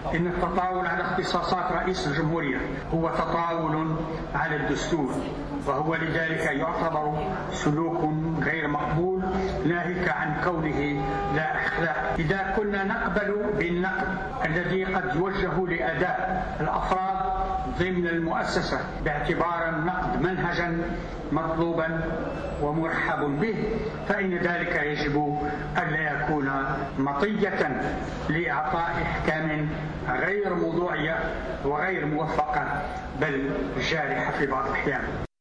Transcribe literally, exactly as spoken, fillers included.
إن التطاول على اختصاصات رئيس الجمهورية هو تطاول على الدستور، وهو لذلك يعتبر سلوك غير مقبول ناهيك عن كونه لا أخلاق. إذا كنا نقبل بالنقد الذي قد يوجه لأداء الأفراد ضمن المؤسسة باعتبار النقد منهجا مطلوبا ومرحب به، فإن ذلك يجب ألا يكون مطية لإعطاء إحكام غير موضوعية وغير موفقة بل جارحة في بعض الأحيان.